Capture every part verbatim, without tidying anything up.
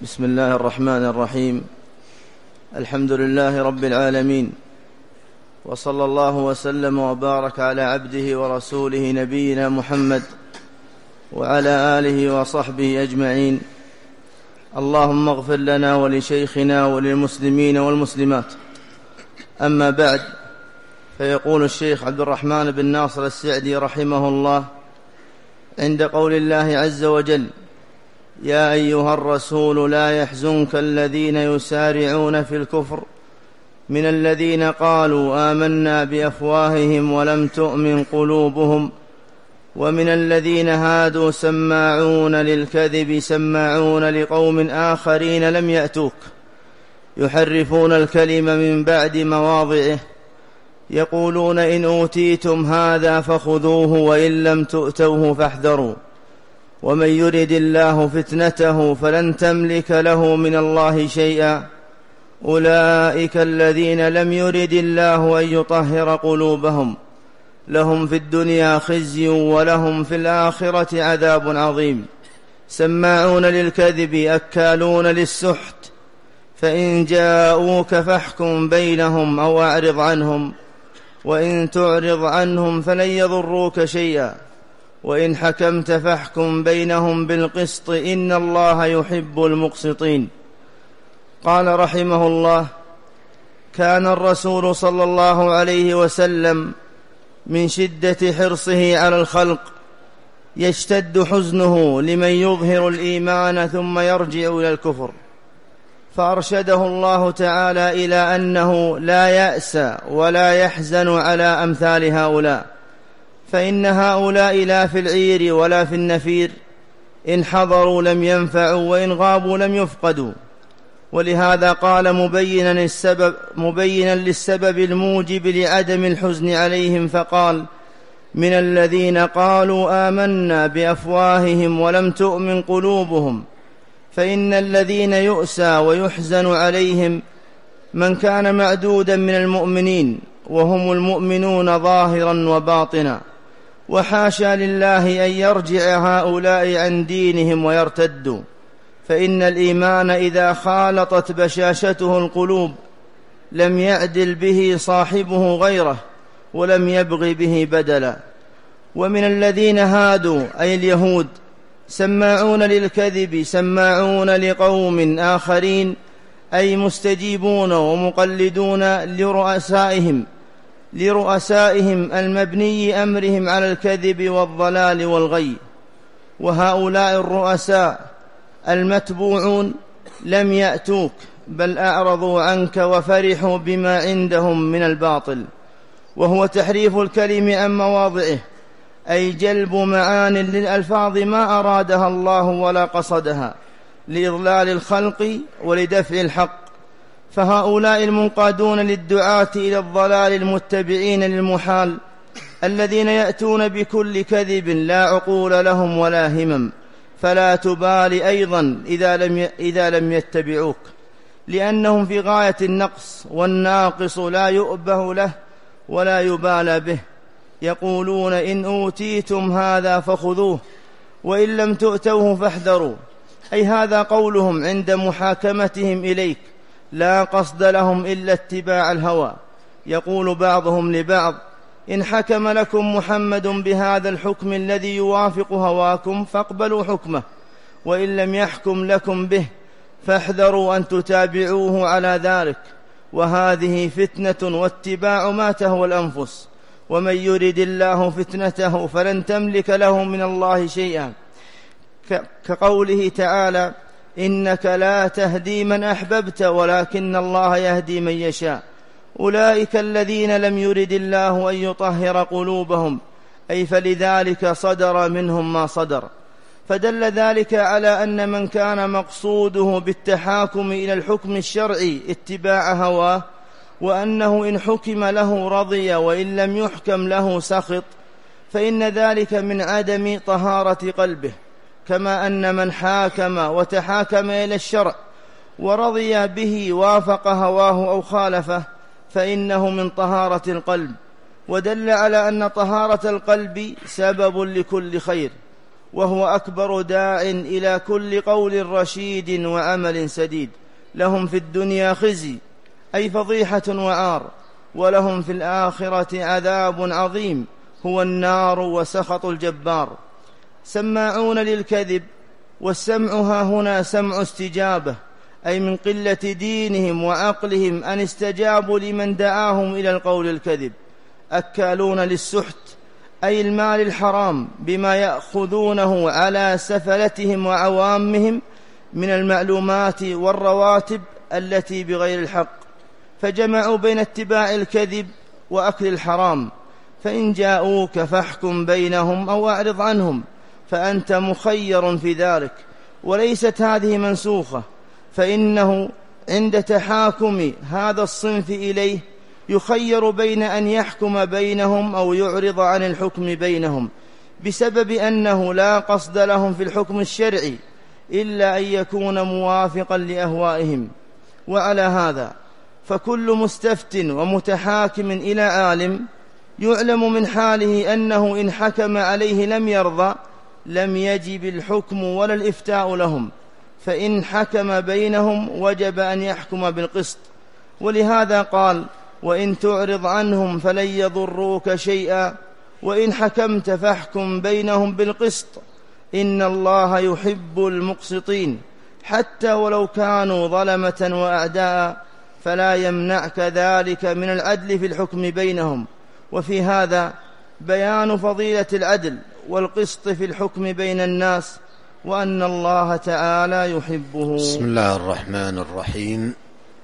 بسم الله الرحمن الرحيم. الحمد لله رب العالمين، وصلى الله وسلم وبارك على عبده ورسوله نبينا محمد وعلى آله وصحبه أجمعين. اللهم اغفر لنا ولشيخنا وللمسلمين والمسلمات. أما بعد، فيقول الشيخ عبد الرحمن بن ناصر السعدي رحمه الله عند قول الله عز وجل: يا أيها الرسول لا يحزنك الذين يسارعون في الكفر من الذين قالوا آمنا بأفواههم ولم تؤمن قلوبهم ومن الذين هادوا سماعون للكذب سماعون لقوم آخرين لم يأتوك يحرفون الكلم من بعد مواضعه يقولون إن أوتيتم هذا فخذوه وإن لم تؤتوه فاحذروا ومن يرد الله فتنته فلن تملك له من الله شيئا أولئك الذين لم يرد الله أن يطهر قلوبهم لهم في الدنيا خزي ولهم في الآخرة عذاب عظيم سماعون للكذب أكالون للسحت فإن جاءوك فاحكم بينهم أو أعرض عنهم وإن تعرض عنهم فلن يضروك شيئا وإن حكمت فاحكم بينهم بالقسط إن الله يحب المقسطين. قال رحمه الله: كان الرسول صلى الله عليه وسلم من شدة حرصه على الخلق يشتد حزنه لمن يظهر الإيمان ثم يرجع إلى الكفر، فأرشده الله تعالى إلى أنه لا يأس ولا يحزن على أمثال هؤلاء، فإن هؤلاء لا في العير ولا في النفير، إن حضروا لم ينفعوا وإن غابوا لم يفقدوا. ولهذا قال مبينا السبب مبينا للسبب الموجب لعدم الحزن عليهم فقال: من الذين قالوا آمنا بأفواههم ولم تؤمن قلوبهم. فإن الذين يؤسى ويحزن عليهم من كان معدودا من المؤمنين وهم المؤمنون ظاهرا وباطنا، وحاشا لله أن يرجع هؤلاء عن دينهم ويرتدوا، فإن الإيمان إذا خالطت بشاشته القلوب لم يعدل به صاحبه غيره ولم يبغ به بدلا. ومن الذين هادوا أي اليهود سماعون للكذب سماعون لقوم آخرين، أي مستجيبون ومقلدون لرؤسائهم لرؤسائهم المبني أمرهم على الكذب والضلال والغي. وهؤلاء الرؤساء المتبوعون لم يأتوك بل أعرضوا عنك وفرحوا بما عندهم من الباطل، وهو تحريف الكلم عن مواضعه، أي جلب معان للألفاظ ما أرادها الله ولا قصدها لإضلال الخلق ولدفع الحق. فهؤلاء المنقادون للدعاة إلى الضلال المتبعين للمحال الذين يأتون بكل كذب لا عقول لهم ولا همم، فلا تبالي أيضا إذا لم إذا لم يتبعوك، لأنهم في غاية النقص، والناقص لا يؤبه له ولا يبالى به. يقولون إن أوتيتم هذا فخذوه وإن لم تؤتوه فاحذروا، أي هذا قولهم عند محاكمتهم إليك، لا قصد لهم إلا اتباع الهوى. يقول بعضهم لبعض: إن حكم لكم محمد بهذا الحكم الذي يوافق هواكم فاقبلوا حكمه، وإن لم يحكم لكم به فاحذروا أن تتابعوه على ذلك، وهذه فتنة واتباع ما تهوى الأنفس، ومن يرد الله فتنته فلن تملك له من الله شيئا، كقوله تعالى: إنك لا تهدي من أحببت ولكن الله يهدي من يشاء أولئك الذين لم يرد الله أن يطهر قلوبهم، أي فلذلك صدر منهم ما صدر. فدل ذلك على أن من كان مقصوده بالتحاكم إلى الحكم الشرعي اتباع هواه، وأنه إن حكم له رضي وإن لم يحكم له سخط، فإن ذلك من عدم طهارة قلبه، كما أن من حاكم وتحاكم إلى الشرع ورضي به وافق هواه أو خالفه فإنه من طهارة القلب. ودل على أن طهارة القلب سبب لكل خير، وهو أكبر داع إلى كل قول رشيد وعمل سديد. لهم في الدنيا خزي أي فضيحة وعار، ولهم في الآخرة عذاب عظيم هو النار وسخط الجبار. سماعون للكذب، والسمع ها هنا سمع استجابة، أي من قلة دينهم وعقلهم أن استجابوا لمن دعاهم إلى القول الكذب. أكالون للسحت أي المال الحرام بما يأخذونه على سفلتهم وعوامهم من المعلومات والرواتب التي بغير الحق، فجمعوا بين اتباع الكذب وأكل الحرام. فإن جاءوك فاحكم بينهم أو أعرض عنهم، فأنت مخير في ذلك. وليست هذه منسوخة، فإنه عند تحاكم هذا الصنف إليه يخير بين أن يحكم بينهم أو يعرض عن الحكم بينهم، بسبب أنه لا قصد لهم في الحكم الشرعي إلا أن يكون موافقا لأهوائهم. وعلى هذا فكل مستفت ومتحاكم إلى عالم يعلم من حاله أنه إن حكم عليه لم يرضى لم يجب الحكم ولا الإفتاء لهم، فإن حكم بينهم وجب أن يحكم بالقسط. ولهذا قال: وإن تعرض عنهم فلن يضروك شيئا وإن حكمت فاحكم بينهم بالقسط إن الله يحب المقسطين. حتى ولو كانوا ظلمة وأعداء فلا يمنعك ذلك من العدل في الحكم بينهم. وفي هذا بيان فضيلة العدل والقسط في الحكم بين الناس، وأن الله تعالى يحبه. بسم الله الرحمن الرحيم.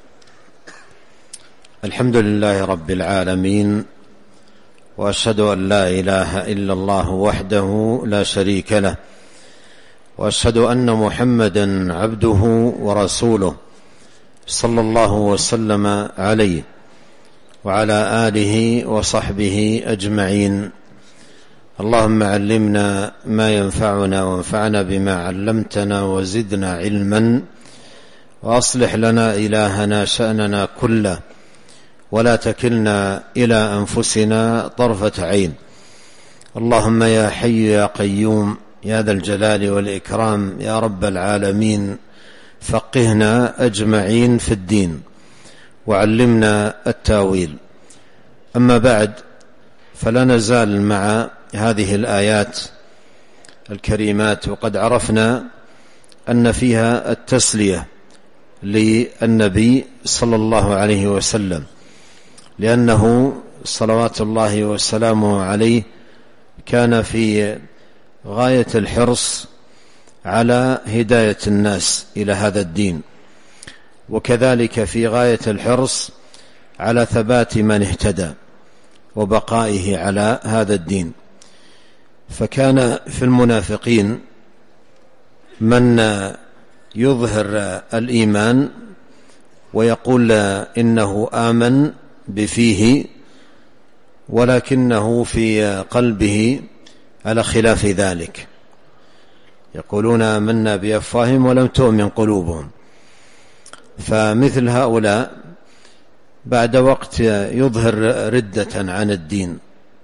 الحمد لله رب العالمين، وأشهد أن لا إله إلا الله وحده لا شريك له، وأشهد أن محمدا عبده ورسوله صلى الله وسلم عليه وعلى آله وصحبه أجمعين. اللهم علمنا ما ينفعنا وانفعنا بما علمتنا وزدنا علما، وأصلح لنا إلهنا شأننا كله، ولا تكلنا إلى أنفسنا طرفة عين. اللهم يا حي يا قيوم يا ذا الجلال والإكرام يا رب العالمين، فقهنا أجمعين في الدين وعلمنا التاويل. أما بعد، فلا نزال مع هذه الآيات الكريمات، وقد عرفنا أن فيها التسلية للنبي صلى الله عليه وسلم، لأنه صلوات الله وسلامه عليه كان في غاية الحرص على هداية الناس إلى هذا الدين، وكذلك في غاية الحرص على ثبات من اهتدى وبقائه على هذا الدين. فكان في المنافقين من يظهر الإيمان ويقول إنه آمن بفيه، ولكنه في قلبه على خلاف ذلك، يقولون آمنا بأفواههم ولم تؤمن قلوبهم. فمثل هؤلاء بعد وقت يظهر ردة عن الدين.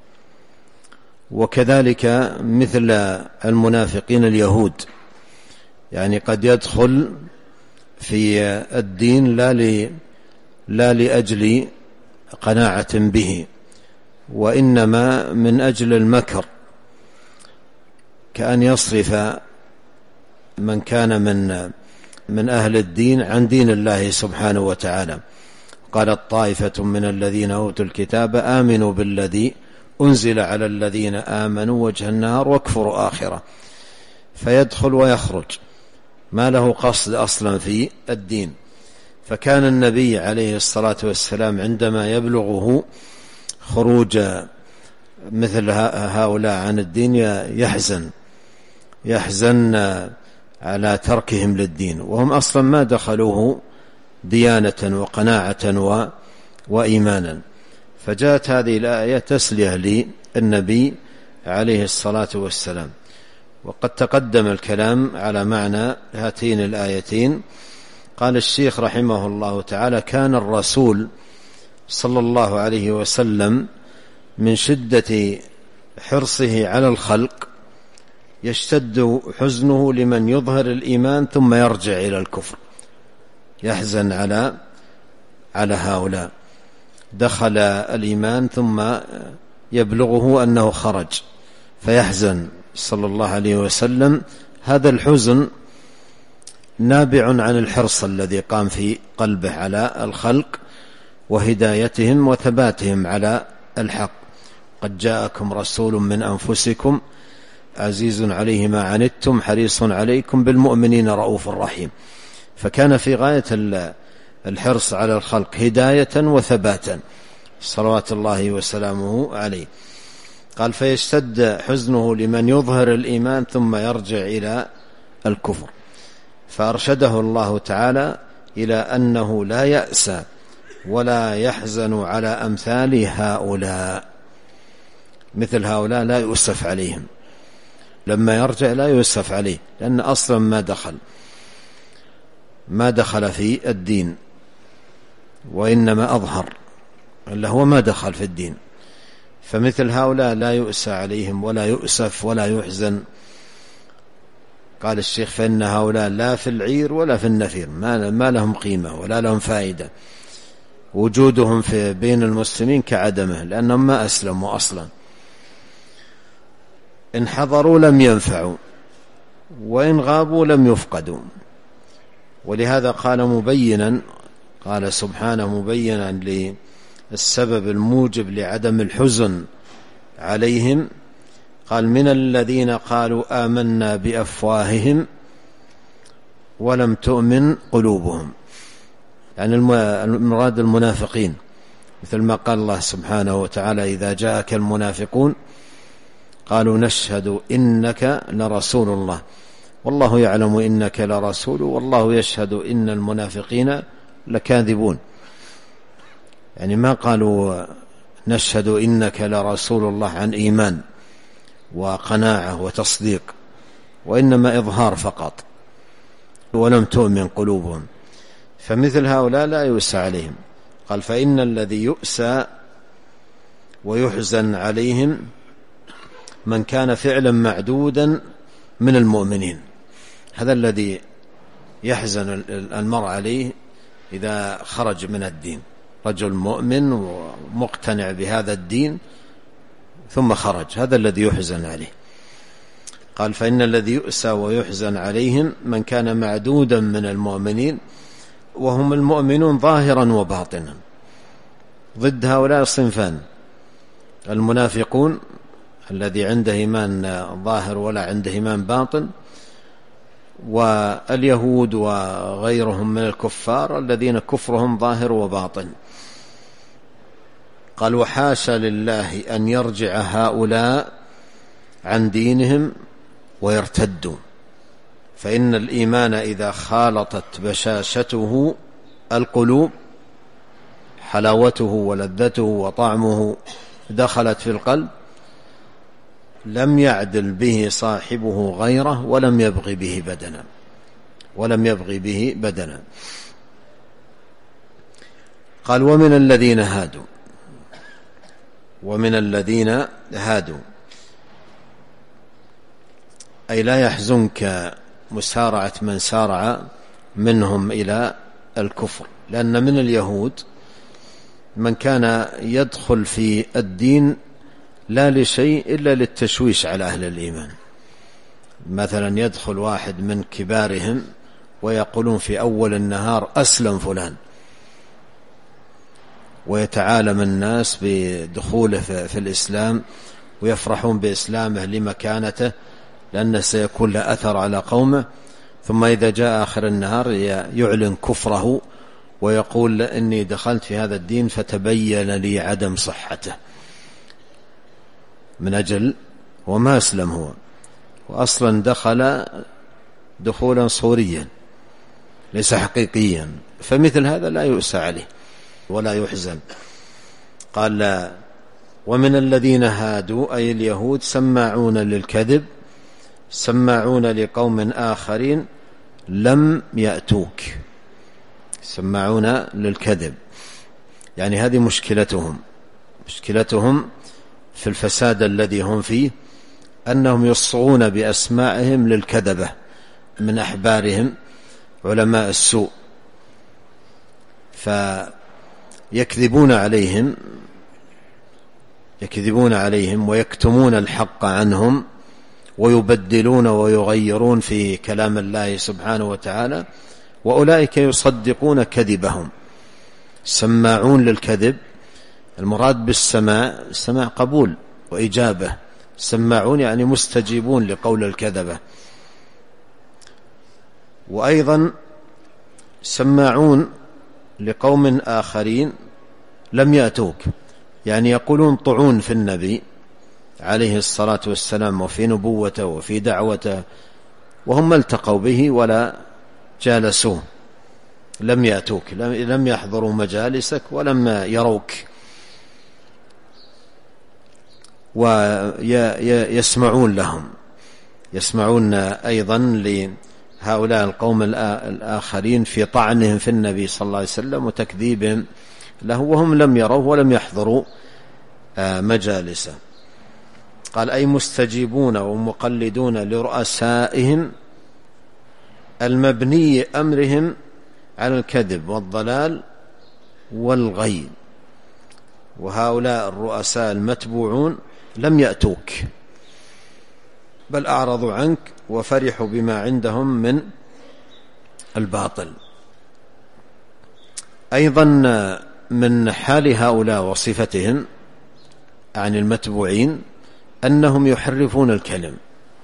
وكذلك مثل المنافقين اليهود، يعني قد يدخل في الدين لا لا لأجل قناعة به، وإنما من أجل المكر، كأن يصرف من كان من من أهل الدين عن دين الله سبحانه وتعالى. قالت طائفة من الذين أوتوا الكتاب آمنوا بالذي أنزل على الذين آمنوا وجه النهار واكفروا آخرة، فيدخل ويخرج ما له قصد أصلا في الدين. فكان النبي عليه الصلاة والسلام عندما يبلغه خروج مثل هؤلاء عن الدين يحزن يحزن على تركهم للدين، وهم أصلا ما دخلوه ديانة وقناعة و... وإيمانا. فجاءت هذه الآية تسلية للنبي عليه الصلاة والسلام. وقد تقدم الكلام على معنى هاتين الآيتين. قال الشيخ رحمه الله تعالى: كان الرسول صلى الله عليه وسلم من شدة حرصه على الخلق يشتد حزنه لمن يظهر الإيمان ثم يرجع إلى الكفر، يحزن على على هؤلاء دخل الإيمان ثم يبلغه أنه خرج فيحزن صلى الله عليه وسلم. هذا الحزن نابع عن الحرص الذي قام في قلبه على الخلق وهدايتهم وثباتهم على الحق. قد جاءكم رسول من أنفسكم عزيز عليه ما عنتم حريص عليكم بالمؤمنين رؤوف رحيم. فكان في غاية الحرص على الخلق هداية وثباتا صلوات الله وسلامه عليه. قال فيشتد حزنه لمن يظهر الإيمان ثم يرجع إلى الكفر، فأرشده الله تعالى إلى أنه لا يأسى ولا يحزن على أمثال هؤلاء. مثل هؤلاء لا يؤسف عليهم، لما يرجع لا يؤسف عليه، لأن أصلا ما دخل ما دخل في الدين، وإنما أظهر إلا هو ما دخل في الدين. فمثل هؤلاء لا يؤسى عليهم ولا يؤسف ولا يحزن. قال الشيخ فإن هؤلاء لا في العير ولا في النفير، ما لهم قيمة ولا لهم فائدة، وجودهم في بين المسلمين كعدمه، لأنهم ما أسلموا أصلا. إن حضروا لم ينفعوا، وإن غابوا لم يفقدوا. ولهذا قال مبينا قال سبحانه مبينا للسبب الموجب لعدم الحزن عليهم، قال من الذين قالوا آمنا بأفواههم ولم تؤمن قلوبهم، يعني المراد المنافقين، مثل ما قال الله سبحانه وتعالى إذا جاءك المنافقون قالوا نشهد إنك لرسول الله والله يعلم إنك لرسول والله يشهد إن المنافقين لكاذبون. يعني ما قالوا نشهد إنك لرسول الله عن إيمان وقناعة وتصديق، وإنما إظهار فقط، ولم تؤمن قلوبهم. فمثل هؤلاء لا يؤسى عليهم. قال فإن الذي يؤسى ويحزن عليهم من كان فعلا معدودا من المؤمنين. هذا الذي يحزن المرء عليه إذا خرج من الدين، رجل مؤمن ومقتنع بهذا الدين ثم خرج، هذا الذي يحزن عليه. قال فإن الذي يؤسى ويحزن عليهم من كان معدودا من المؤمنين، وهم المؤمنون ظاهرا وباطنا. ضد هؤلاء الصنفان: المنافقون الذي عنده إيمان ظاهر ولا عنده إيمان باطن، واليهود وغيرهم من الكفار الذين كفرهم ظاهر وباطن. قال وحاشا لله أن يرجع هؤلاء عن دينهم ويرتدوا، فإن الإيمان إذا خالطت بشاشته القلوب، حلاوته ولذته وطعمه دخلت في القلب، لم يعدل به صاحبه غيره ولم يبغي به بدنا ولم يبغي به بدنا. قال ومن الذين هادوا ومن الذين هادوا أي لا يحزنك مسارعة من سارع منهم إلى الكفر، لأن من اليهود من كان يدخل في الدين لا لشيء إلا للتشويش على أهل الإيمان. مثلا يدخل واحد من كبارهم ويقولون في أول النهار أسلم فلان، ويتعالم الناس بدخوله في الإسلام ويفرحون بإسلامه لمكانته، لأنه سيكون له أثر على قومه. ثم إذا جاء آخر النهار يعلن كفره ويقول إني دخلت في هذا الدين فتبين لي عدم صحته، من أجل وما أسلم هو، وأصلا دخل دخولا صوريا ليس حقيقيا. فمثل هذا لا يؤسى عليه ولا يحزن. قال لا ومن الذين هادوا أي اليهود سماعون للكذب، سماعون لقوم آخرين لم يأتوك، سماعون للكذب، يعني هذه مشكلتهم مشكلتهم في الفساد الذي هم فيه، أنهم يصغون بأسمائهم للكذبة من أحبارهم علماء السوء، فيكذبون عليهم يكذبون عليهم ويكتمون الحق عنهم ويبدلون ويغيرون في كلام الله سبحانه وتعالى، وأولئك يصدقون كذبهم، سماعون للكذب. المراد بالسماع السماع قبول وإجابة، سماعون يعني مستجيبون لقول الكذبة. وأيضا سماعون لقوم آخرين لم يأتوك، يعني يقولون طعون في النبي عليه الصلاة والسلام وفي نبوته وفي دعوته، وهم التقوا به ولا جالسوه، لم يأتوك، لم يحضروا مجالسك ولم يروك. ويسمعون لهم، يسمعون أيضا لهؤلاء القوم الآخرين في طعنهم في النبي صلى الله عليه وسلم وتكذيبهم له، وهم لم يروه ولم يحضروا مجالسه. قال أي مستجيبون ومقلدون لرؤسائهم المبني أمرهم على الكذب والضلال والغي. وهؤلاء الرؤساء المتبوعون لم يأتوك، بل أعرضوا عنك وفرحوا بما عندهم من الباطل. أيضا من حال هؤلاء وصفتهم عن المتبوعين أنهم يحرفون الكلم،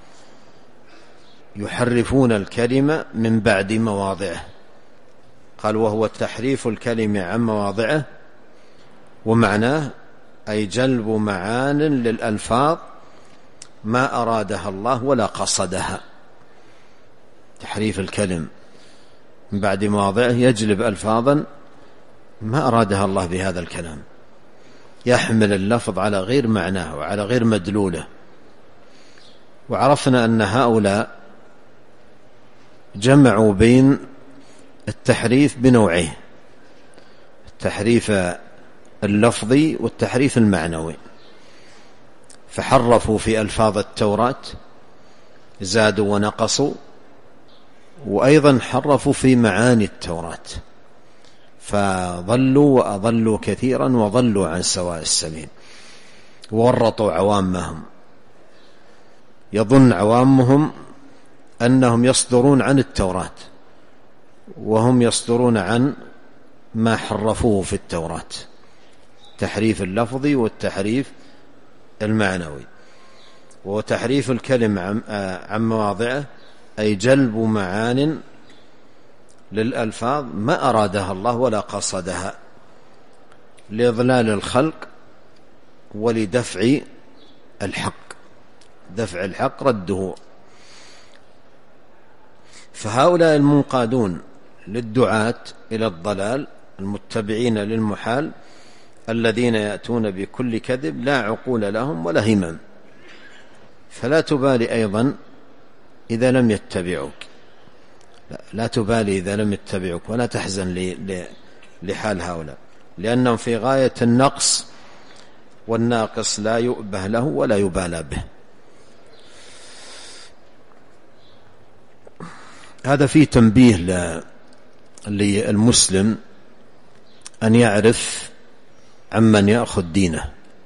يحرفون الكلمة من بعد مواضعه. قال وهو تحريف الكلمة عن مواضعه، ومعناه أي جلب معان للألفاظ ما أرادها الله ولا قصدها. تحريف الكلم من بعد مواضعه يجلب ألفاظا ما أرادها الله بهذا الكلام، يحمل اللفظ على غير معناه وعلى غير مدلوله. وعرفنا أن هؤلاء جمعوا بين التحريف بنوعيه، التحريف اللفظي والتحريف المعنوي، فحرفوا في ألفاظ التوراة، زادوا ونقصوا، وأيضا حرفوا في معاني التوراة، فضلوا وأضلوا كثيرا وضلوا عن سواء السبيل، ورطوا عوامهم. يظن عوامهم أنهم يصدرون عن التوراة وهم يصدرون عن ما حرفوه في التوراة، تحريف اللفظي والتحريف المعنوي. وتحريف الكلم عن مواضعه أي جلب معان للألفاظ ما أرادها الله ولا قصدها، لإضلال الخلق ولدفع الحق، دفع الحق رده. فهؤلاء المنقادون للدعاة إلى الضلال المتبعين للمحال الذين يأتون بكل كذب لا عقول لهم ولا همم، فلا تبالي أيضا إذا لم يتبعوك، لا, لا تبالي إذا لم يتبعوك، ولا تحزن لحال هؤلاء، لأنهم في غاية النقص، والناقص لا يؤبه له ولا يبالى به. هذا فيه تنبيه للمسلم أن يعرف عمن يأخذ دينه،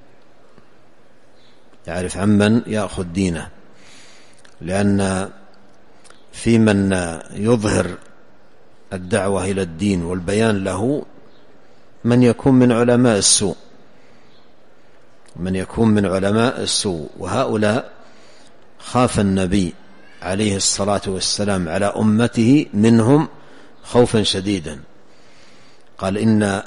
يعرف عمن يأخذ دينه، لأن في من يظهر الدعوة إلى الدين والبيان له من يكون من علماء السوء، من يكون من علماء السوء. وهؤلاء خاف النبي عليه الصلاة والسلام على أمته منهم خوفا شديدا. قال إن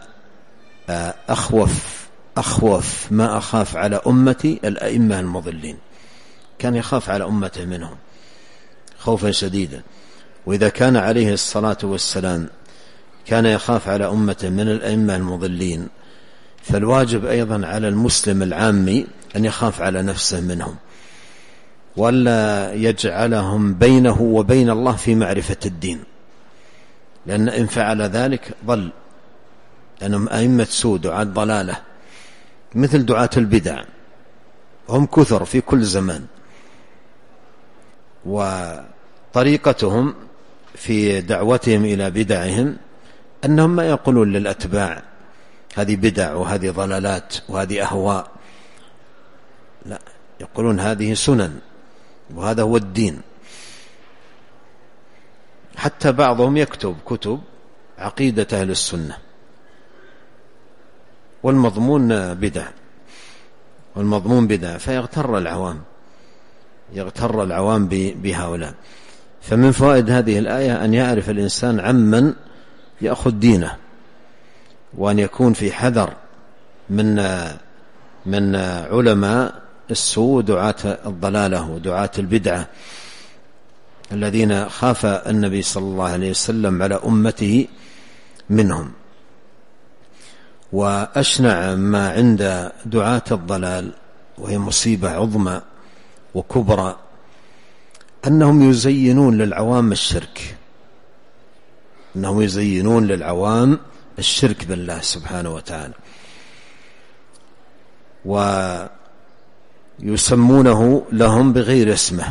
أخوف أخوف ما أخاف على أمتي الأئمة المضلين، كان يخاف على أمته منهم خوفا شديدا. وإذا كان عليه الصلاة والسلام كان يخاف على أمته من الأئمة المضلين، فالواجب أيضا على المسلم العامي أن يخاف على نفسه منهم، ولا يجعلهم بينه وبين الله في معرفة الدين، لأن إن فعل ذلك ضل، لأنهم أئمة سوء دعاة ضلالة مثل دعاة البدع، هم كثر في كل زمان، وطريقتهم في دعوتهم إلى بدعهم أنهم ما يقولون للأتباع هذه بدع وهذه ضلالات وهذه أهواء، لا، يقولون هذه سنن وهذا هو الدين. حتى بعضهم يكتب كتب عقيدة أهل السنة والمضمون بدع والمضمون بدع فيغتر العوام يغتر العوام بهؤلاء. فمن فوائد هذه الآية أن يعرف الإنسان عمن يأخذ دينه، وأن يكون في حذر من من علماء السوء ودعاة الضلالة ودعاة البدعة الذين خاف النبي صلى الله عليه وسلم على أمته منهم. وأشنع ما عند دعاة الضلال وهي مصيبة عظمى وكبرى أنهم يزينون للعوام الشرك أنهم يزينون للعوام الشرك بالله سبحانه وتعالى، ويسمونه لهم بغير اسمه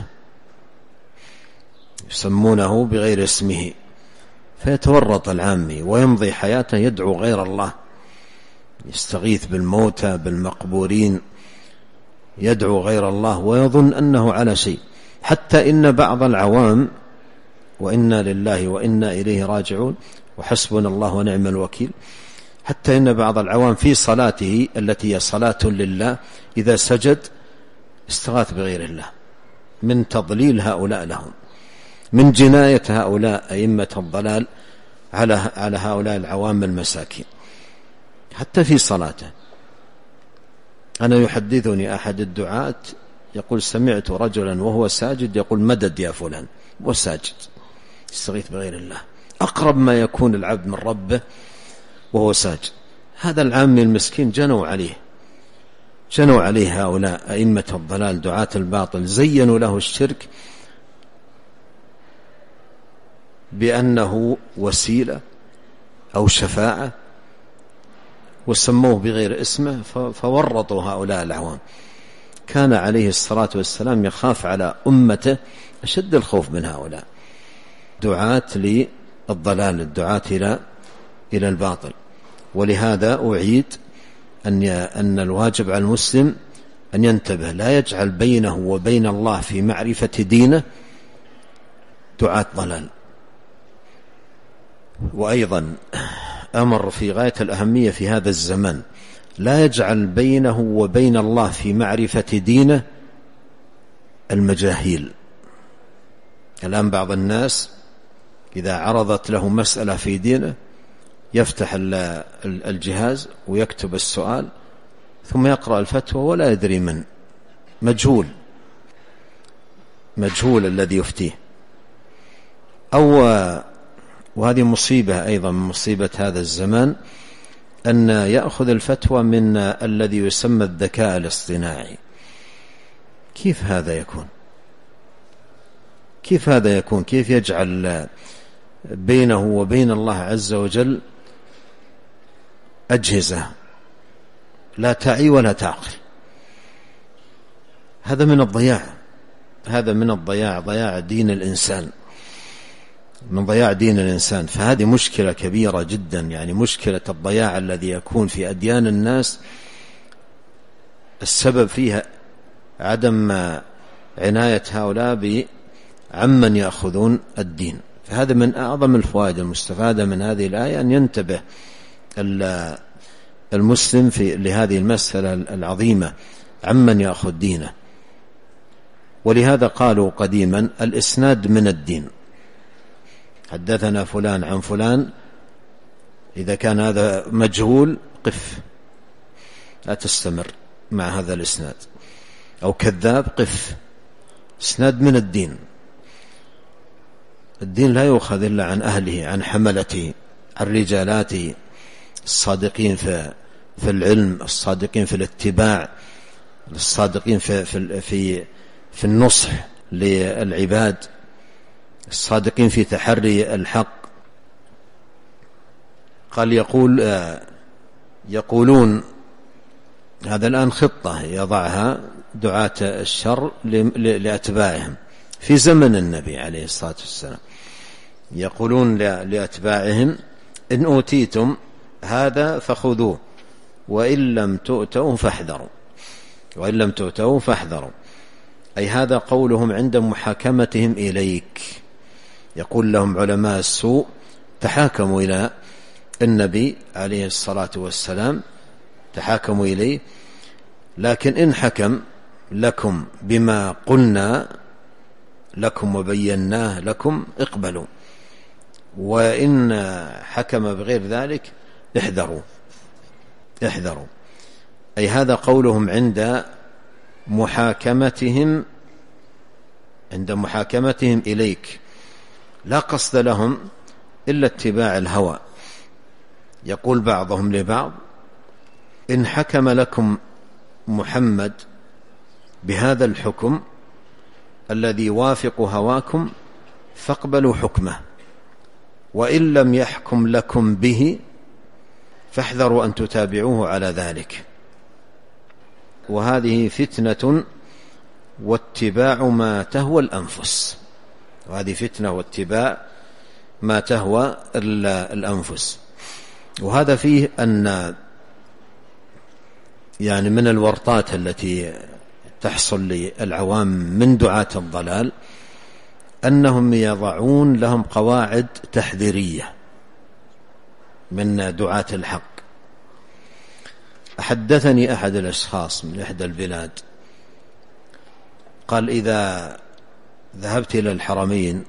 يسمونه بغير اسمه فيتورط العامي ويمضي حياته يدعو غير الله، يستغيث بالموتى بالمقبورين، يدعو غير الله ويظن أنه على شيء. حتى إن بعض العوام، وإنا لله وإنا إليه راجعون وحسبنا الله ونعم الوكيل، حتى إن بعض العوام في صلاته التي هي صلاة لله إذا سجد استغاث بغير الله، من تضليل هؤلاء لهم، من جناية هؤلاء أئمة الضلال على على هؤلاء العوام المساكين حتى في صلاته. أنا يحدثني أحد الدعاة يقول سمعت رجلا وهو ساجد يقول مدد يا فلان وساجد، يستغيث بغير الله، أقرب ما يكون العبد من ربه وهو ساجد. هذا العامي المسكين جنوا عليه جنوا عليه هؤلاء أئمة الضلال دعاة الباطل، زينوا له الشرك بأنه وسيلة أو شفاعة وسموه بغير اسمه فورطوا هؤلاء العوام. كان عليه الصلاة والسلام يخاف على أمته أشد الخوف من هؤلاء دعاة للضلال، الدعاة إلى إلى الباطل. ولهذا أعيد أن أن الواجب على المسلم أن ينتبه، لا يجعل بينه وبين الله في معرفة دينه دعاة ضلال. وأيضا أمر في غاية الأهمية في هذا الزمان، لا يجعل بينه وبين الله في معرفة دينه المجاهيل. الآن بعض الناس إذا عرضت له مسألة في دينه يفتح الجهاز ويكتب السؤال ثم يقرأ الفتوى ولا يدري من مجهول مجهول الذي يفتيه. أو وهذه مصيبة أيضا من مصيبة هذا الزمان، أن يأخذ الفتوى من الذي يسمى الذكاء الاصطناعي. كيف هذا يكون؟ كيف هذا يكون؟ كيف يجعل بينه وبين الله عز وجل أجهزة لا تعي ولا تعقل؟ هذا من الضياع هذا من الضياع ضياع دين الإنسان من ضياع دين الإنسان. فهذه مشكلة كبيرة جدا، يعني مشكلة الضياع الذي يكون في أديان الناس السبب فيها عدم عناية هؤلاء بعمن يأخذون الدين. فهذا من أعظم الفوائد المستفادة من هذه الآية، أن ينتبه المسلم في لهذه المسألة العظيمة عمن يأخذ دينه. ولهذا قالوا قديما الإسناد من الدين، حدثنا فلان عن فلان، إذا كان هذا مجهول قف لا تستمر مع هذا الإسناد، أو كذاب قف. إسناد من الدين. الدين لا يؤخذ إلا عن أهله، عن حملته، عن رجالاته الصادقين في في العلم، الصادقين في الاتباع، الصادقين في في في, في النصح للعباد، الصادقين في تحري الحق. قال يقول يقولون هذا الآن خطة يضعها دعاة الشر لأتباعهم، في زمن النبي عليه الصلاة والسلام يقولون لأتباعهم إن أوتيتم هذا فخذوه وإن لم تؤتوا فاحذروا، وإن لم تؤتوا فاحذروا، أي هذا قولهم عند محاكمتهم إليك. يقول لهم علماء السوء تحاكموا إلى النبي عليه الصلاة والسلام، تحاكموا إليه، لكن إن حكم لكم بما قلنا لكم وبيناه لكم اقبلوا، وإن حكم بغير ذلك احذروا احذروا. أي هذا قولهم عند محاكمتهم عند محاكمتهم إليك، لا قصد لهم إلا اتباع الهوى. يقول بعضهم لبعض إن حكم لكم محمد بهذا الحكم الذي يوافق هواكم فاقبلوا حكمه، وإن لم يحكم لكم به فاحذروا أن تتابعوه على ذلك. وهذه فتنة واتباع ما تهوى الأنفس، وهذه فتنة واتباع ما تهوى الأنفس. وهذا فيه أن يعني من الورطات التي تحصل للعوام من دعاة الضلال أنهم يضعون لهم قواعد تحذيرية من دعاة الحق. حدثني أحد الأشخاص من إحدى البلاد قال إذا ذهبت إلى الحرمين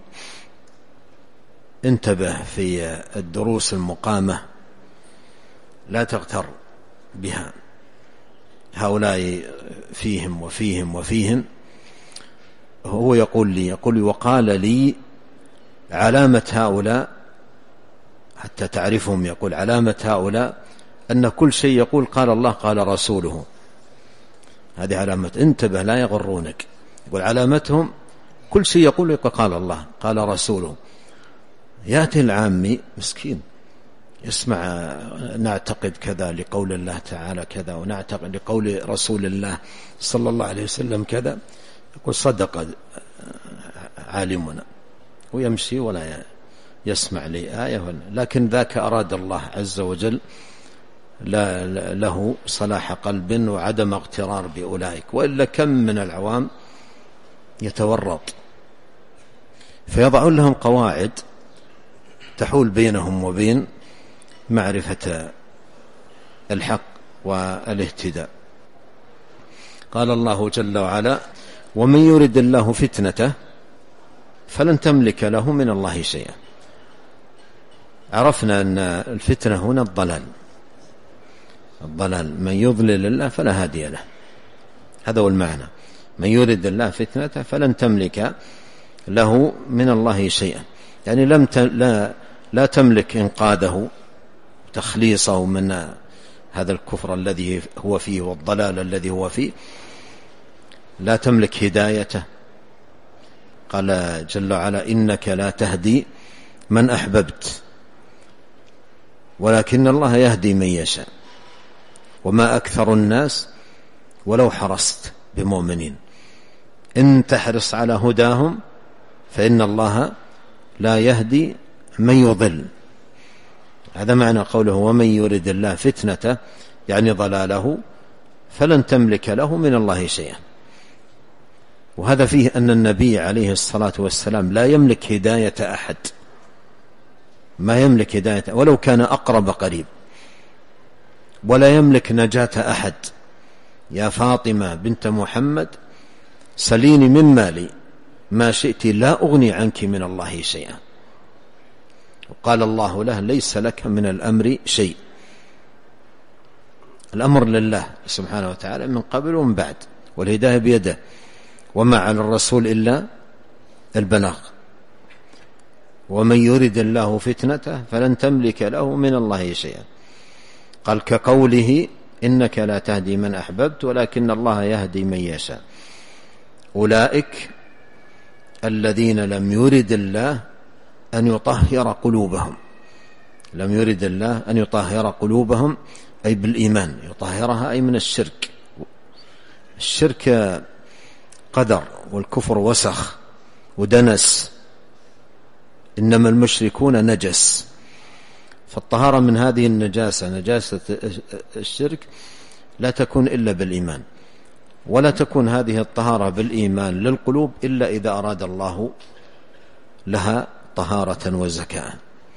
انتبه في الدروس المقامة لا تغتر بها، هؤلاء فيهم وفيهم وفيهم. هو يقول لي يقول لي وقال لي علامة هؤلاء حتى تعرفهم، يقول علامة هؤلاء أن كل شيء يقول قال الله قال رسوله، هذه علامة، انتبه لا يغرونك. يقول علامتهم كل شيء يقول قال الله قال رسوله. يأتي العامي مسكين يسمع نعتقد كذا لقول الله تعالى كذا ونعتقد لقول رسول الله صلى الله عليه وسلم كذا، يقول صدق عالمنا، ويمشي ولا يسمع لي آية، لكن ذاك أراد الله عز وجل له صلاح قلب وعدم اغترار بأولئك. وإلا كم من العوام يتورط، فيضعون لهم قواعد تحول بينهم وبين معرفة الحق والاهتداء. قال الله جل وعلا ومن يرد الله فتنته فلن تملك له من الله شيئا. عرفنا أن الفتنة هنا الضلال، الضلال من يضلل الله فلا هادي له، هذا هو المعنى. من يرد الله فتنته فلن تملك له من الله شيئا، يعني لم ت... لا... لا تملك إنقاذه تخليصه من هذا الكفر الذي هو فيه والضلال الذي هو فيه، لا تملك هدايته. قال جل وعلا إنك لا تهدي من أحببت ولكن الله يهدي من يشاء وما أكثر الناس ولو حرصت بمؤمنين إن تحرص على هداهم فإن الله لا يهدي من يضل. هذا معنى قوله ومن يرد الله فتنته يعني ضلاله فلن تملك له من الله شيئا. وهذا فيه أن النبي عليه الصلاة والسلام لا يملك هداية أحد، ما يملك هداية ولو كان أقرب قريب، ولا يملك نجاة أحد. يا فاطمة بنت محمد سليني من مالي ما شئت لا أغني عنك من الله شيئا. وقال الله له ليس لك من الأمر شيء، الأمر لله سبحانه وتعالى من قبل ومن بعد، والهداية بيده، وما على الرسول إلا البلاغ. ومن يرد الله فتنته فلن تملك له من الله شيئا. قال كقوله إنك لا تهدي من أحببت ولكن الله يهدي من يشاء. أولئك الذين لم يرد الله أن يطهر قلوبهم، لم يرد الله أن يطهر قلوبهم أي بالإيمان، يطهرها أي من الشرك. الشرك قدر والكفر وسخ، ودنس، إنما المشركون نجس. فالطهارة من هذه النجاسة، نجاسة الشرك، لا تكون إلا بالإيمان، ولا تكون هذه الطهارة بالإيمان للقلوب إلا إذا أراد الله لها طهارة وزكاة.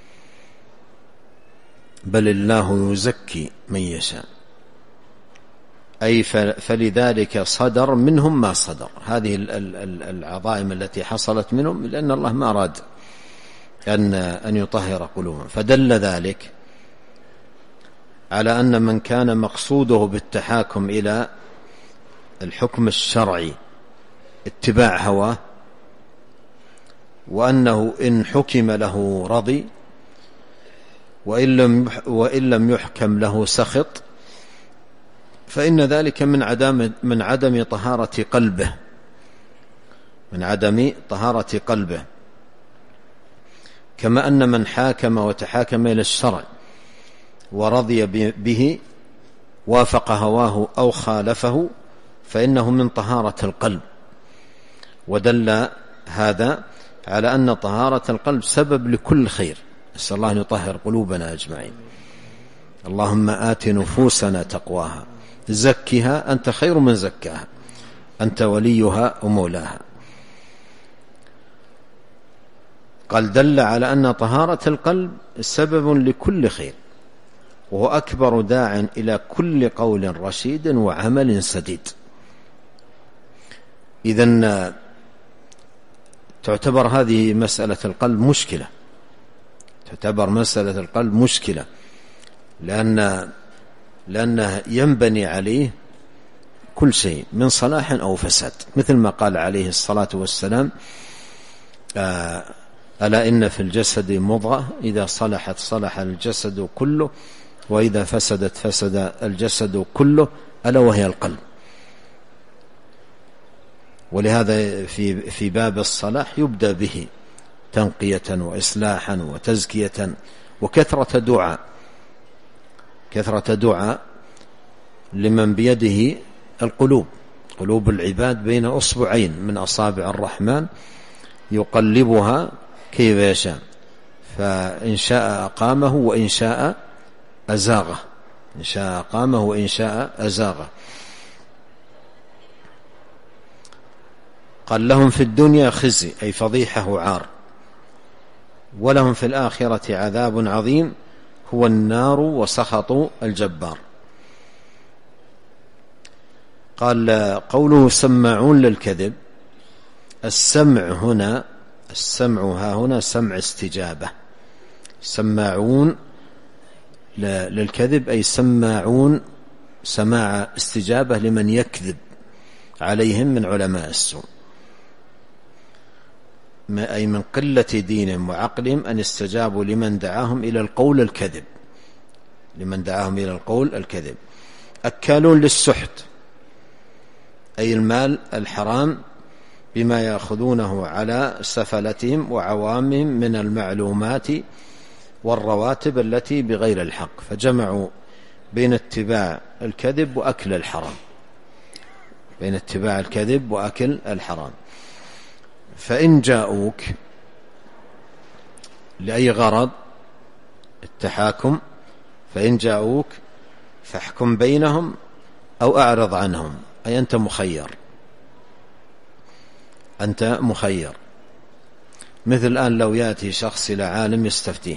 بل الله يزكي من يشاء، أي فلذلك صدر منهم ما صدر، هذه العظائم التي حصلت منهم لأن الله ما أراد أن أن يطهر قلوبهم. فدل ذلك على أن من كان مقصوده بالتحاكم إلى الحكم الشرعي اتباع هواه، وأنه إن حكم له رضي، وإن لم وإن لم يحكم له سخط، فإن ذلك من عدم من عدم طهارة قلبه، من عدم طهارة قلبه. كما أن من حاكم وتحاكم إلى الشرع ورضي به، وافق هواه أو خالفه، فإنه من طهارة القلب. ودل هذا على أن طهارة القلب سبب لكل خير. نسأل الله أن يطهر قلوبنا أجمعين. اللهم آت نفوسنا تقواها زكها أنت خير من زكاها أنت وليها ومولاها. قال دل على أن طهارة القلب سبب لكل خير، وهو أكبر داع إلى كل قول رشيد وعمل سديد. إذن تعتبر هذه مسألة القلب مشكلة، تعتبر مسألة القلب مشكلة، لأن لأنه ينبني عليه كل شيء من صلاح أو فساد، مثل ما قال عليه الصلاة والسلام: آه ألا إن في الجسد مضغة إذا صلحت صلح الجسد كله، وإذا فسدت فسد الجسد كله، ألا وهي القلب. ولهذا في في باب الصلاح يبدأ به تنقية وإصلاحا وتزكية وكثرة دعاء، كثرة دعاء لمن بيده القلوب، قلوب العباد بين أصبعين من أصابع الرحمن يقلبها كيف يشاء، فإن شاء أقامه وإن شاء أزاغه، إن شاء أقامه وإن شاء أزاغه. قال: لهم في الدنيا خزي، أي فضيحة وعار، ولهم في الآخرة عذاب عظيم هو النار وسخط الجبار. قال: قوله سماعون للكذب، السمع هنا السمع ها هنا سمع استجابة، سماعون للكذب أي سماعون سماع استجابة لمن يكذب عليهم من علماء السوء، أي من قلة دينهم وعقلهم أن استجابوا لمن دعاهم إلى القول الكذب، لمن دعاهم إلى القول الكذب. أكالون للسحت، أي المال الحرام بما يأخذونه على سفلتهم وعوامهم من المعلومات والرواتب التي بغير الحق، فجمعوا بين اتباع الكذب وأكل الحرام، بين اتباع الكذب وأكل الحرام. فإن جاءوك لأي غرض التحاكم، فإن جاءوك فاحكم بينهم أو أعرض عنهم، أي أنت مخير، أنت مخير. مثل الآن لو يأتي شخص إلى عالم يستفتيه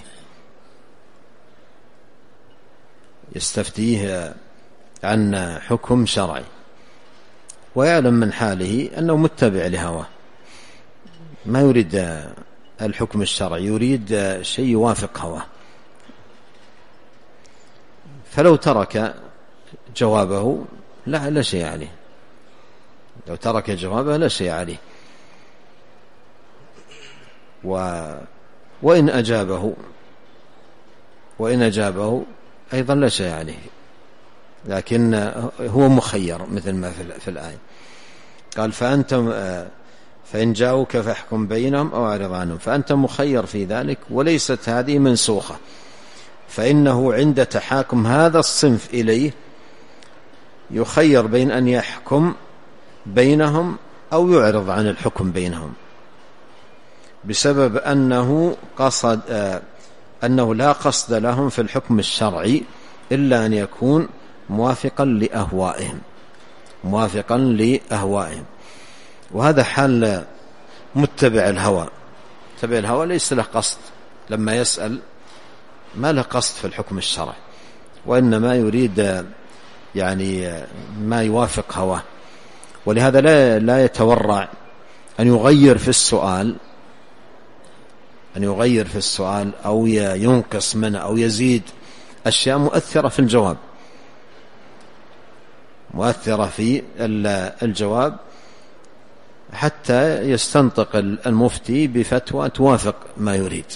يستفتيه عن حكم شرعي، ويعلم من حاله أنه متبع لهواه، ما يريد الحكم الشرعي، يريد شيء يوافق هواه، فلو ترك جوابه لا لا شيء عليه، لو ترك جوابه لا شيء عليه، و وإن أجابه وإن أجابه أيضا لا شيء عليه، لكن هو مخير مثل ما في الآية. قال: فأنت فإن جاءوك فاحكم بينهم أو أعرض عنهم، فأنت مخير في ذلك، وليست هذه منسوخة، فإنه عند تحاكم هذا الصنف إليه يخير بين أن يحكم بينهم أو يعرض عن الحكم بينهم، بسبب أنه قصد أنه لا قصد لهم في الحكم الشرعي إلا أن يكون موافقا لأهوائهم موافقا لأهوائهم وهذا حال متبع الهوى. متبع الهوى ليس له قصد لما يسأل، ما له قصد في الحكم الشرعي، وإنما يريد يعني ما يوافق هواه، ولهذا لا لا يتورع أن يغير في السؤال أن يغير في السؤال أو ينقص منه أو يزيد أشياء مؤثرة في الجواب مؤثرة في الجواب حتى يستنطق المفتي بفتوى توافق ما يريد،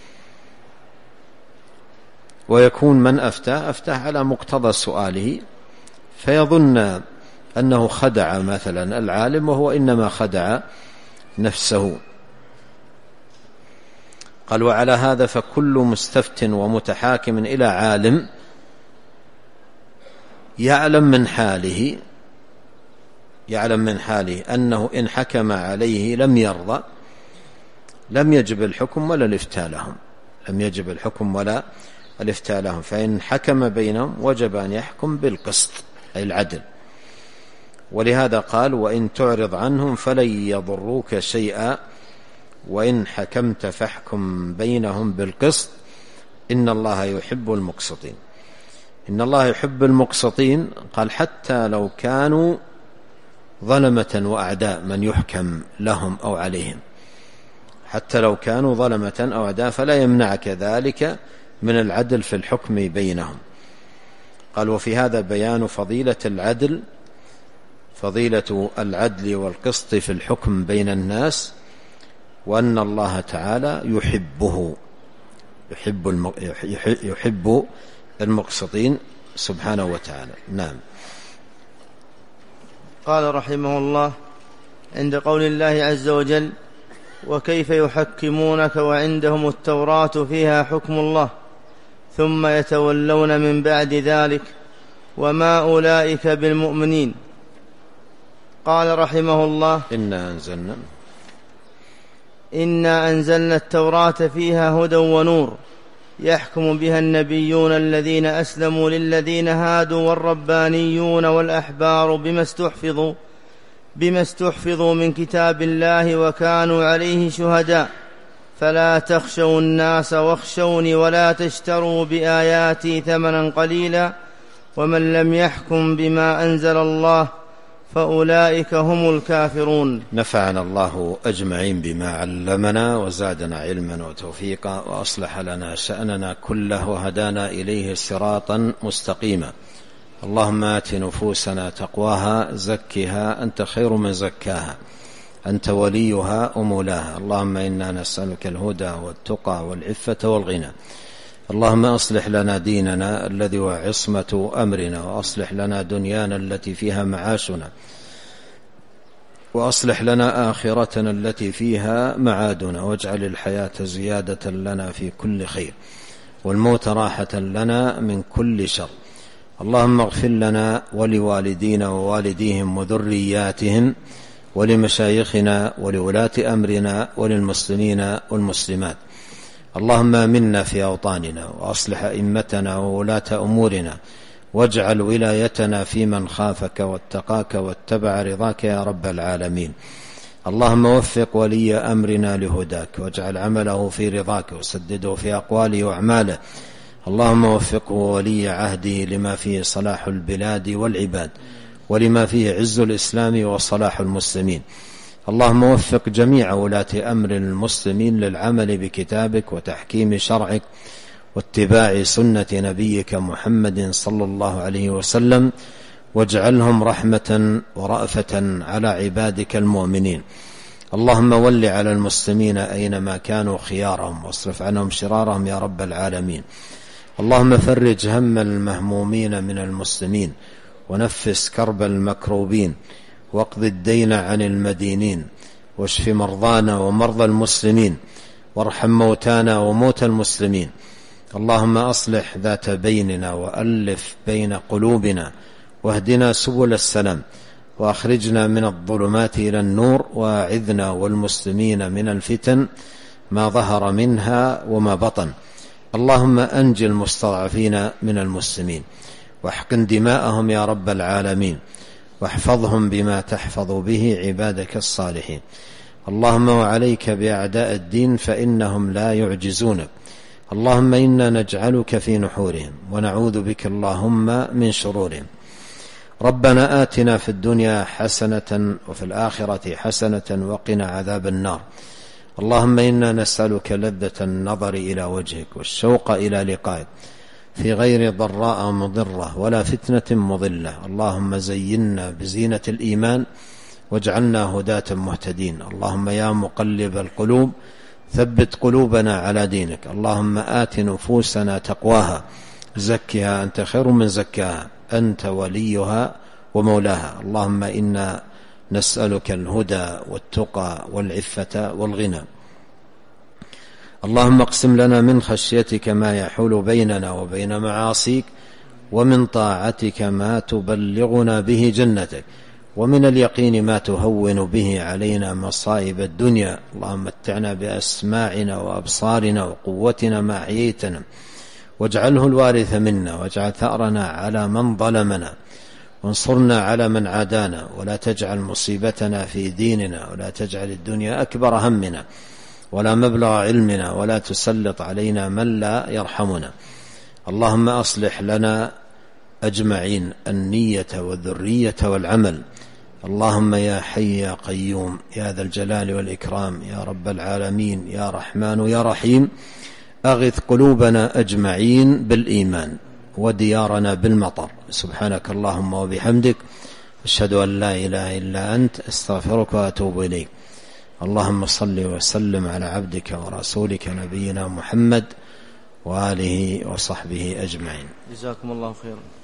ويكون من أفتى أفتى على مقتضى سؤاله، فيظن أنه خدع مثلا العالم وهو إنما خدع نفسه. قال: وعلى هذا فكل مستفت ومتحاكم إلى عالم يعلم من حاله يعلم من حاله أنه إن حكم عليه لم يرضى لم يجب الحكم ولا الإفتاء لهم لم يجب الحكم ولا الإفتاء لهم فإن حكم بينهم وجب أن يحكم بالقسط أي العدل. ولهذا قال: وإن تعرض عنهم فلن يضروك شيئا وإن حكمت فاحكم بينهم بالقسط إن الله يحب المقسطين. إن الله يحب المقسطين، قال حتى لو كانوا ظلمة وأعداء من يحكم لهم أو عليهم، حتى لو كانوا ظلمة أو أعداء فلا يمنعك ذلك من العدل في الحكم بينهم. قال: وفي هذا بيان فضيلة العدل فضيلة العدل والقسط في الحكم بين الناس، وأن الله تعالى يحبه يحب يحب المقسطين سبحانه وتعالى. نعم. قال رحمه الله: عند قول الله عز وجل: وكيف يحكمونك وعندهم التوراة فيها حكم الله ثم يتولون من بعد ذلك وما أولئك بالمؤمنين. قال رحمه الله: إنا أنزلنا إنا أنزلنا التوراة فيها هدى ونور يحكم بها النبيون الذين أسلموا للذين هادوا والربانيون والأحبار بما استحفظوا بما استحفظوا من كتاب الله وكانوا عليه شهداء فلا تخشوا الناس واخشوني ولا تشتروا بآياتي ثمنا قليلا ومن لم يحكم بما أنزل الله فأولئك هم الكافرون. نفعنا الله أجمعين بما علمنا وزادنا علما وتوفيقا وأصلح لنا شأننا كله وهدانا إليه صراطا مستقيما. اللهم آت نفوسنا تقواها زكها أنت خير من زكاها أنت وليها ومولاها. اللهم إنا نسألك الهدى والتقى والعفة والغنى. اللهم أصلح لنا ديننا الذي هو عصمة أمرنا، وأصلح لنا دنيانا التي فيها معاشنا، وأصلح لنا آخرتنا التي فيها معادنا، واجعل الحياة زيادة لنا في كل خير والموت راحة لنا من كل شر. اللهم اغفر لنا ولوالدينا ووالديهم وذرياتهم ولمشايخنا ولولاة أمرنا وللمسلمين والمسلمات. اللهم آمنا في أوطاننا وأصلح أئمتنا وولاة أمورنا، واجعل ولايتنا في من خافك واتقاك واتبع رضاك يا رب العالمين. اللهم وفق ولي أمرنا لهداك، واجعل عمله في رضاك، وسدده في أقواله وأعماله. اللهم وفقه ولي عهده لما فيه صلاح البلاد والعباد، ولما فيه عز الإسلام وصلاح المسلمين. اللهم وفق جميع ولاة أمر المسلمين للعمل بكتابك وتحكيم شرعك واتباع سنة نبيك محمد صلى الله عليه وسلم، واجعلهم رحمة ورأفة على عبادك المؤمنين. اللهم ول على المسلمين أينما كانوا خيارهم، واصرف عنهم شرارهم يا رب العالمين. اللهم فرج هم المهمومين من المسلمين، ونفس كرب المكروبين، واقض الدين عن المدينين، واشف مرضانا ومرضى المسلمين، وارحم موتانا وموتى المسلمين. اللهم أصلح ذات بيننا، وألف بين قلوبنا، واهدنا سبل السلام، وأخرجنا من الظلمات إلى النور، وأعذنا والمسلمين من الفتن ما ظهر منها وما بطن. اللهم أنجِ المستضعفين من المسلمين واحقن دماءهم يا رب العالمين، واحفظهم بما تحفظ به عبادك الصالحين. اللهم وعليك بأعداء الدين فإنهم لا يعجزونك. اللهم إنا نجعلك في نحورهم ونعوذ بك اللهم من شرورهم. ربنا آتنا في الدنيا حسنة وفي الآخرة حسنة وقنا عذاب النار. اللهم إنا نسألك لذة النظر إلى وجهك والشوق إلى لقائك في غير ضراء مضرة ولا فتنة مضلة. اللهم زينا بزينة الإيمان واجعلنا هداة مهتدين. اللهم يا مقلب القلوب ثبت قلوبنا على دينك. اللهم آت نفوسنا تقواها زكها أنت خير من زكاها أنت وليها ومولاها. اللهم إنا نسألك الهدى والتقى والعفة والغنى. اللهم اقسم لنا من خشيتك ما يحول بيننا وبين معاصيك، ومن طاعتك ما تبلغنا به جنتك، ومن اليقين ما تهون به علينا مصائب الدنيا. اللهم متعنا بأسماعنا وأبصارنا وقوتنا ما أحييتنا، واجعله الوارث منا، واجعل ثأرنا على من ظلمنا، وانصرنا على من عادانا، ولا تجعل مصيبتنا في ديننا، ولا تجعل الدنيا أكبر همنا ولا مبلغ علمنا، ولا تسلط علينا من لا يرحمنا. اللهم أصلح لنا أجمعين النية والذرية والعمل. اللهم يا حي يا قيوم يا ذا الجلال والإكرام يا رب العالمين يا رحمن يا رحيم، أغث قلوبنا أجمعين بالإيمان وديارنا بالمطر. سبحانك اللهم وبحمدك، أشهد أن لا إله إلا أنت، أستغفرك وأتوب إليك. اللهم صل وسلم على عبدك ورسولك نبينا محمد وآله وصحبه أجمعين. جزاكم الله خيرا.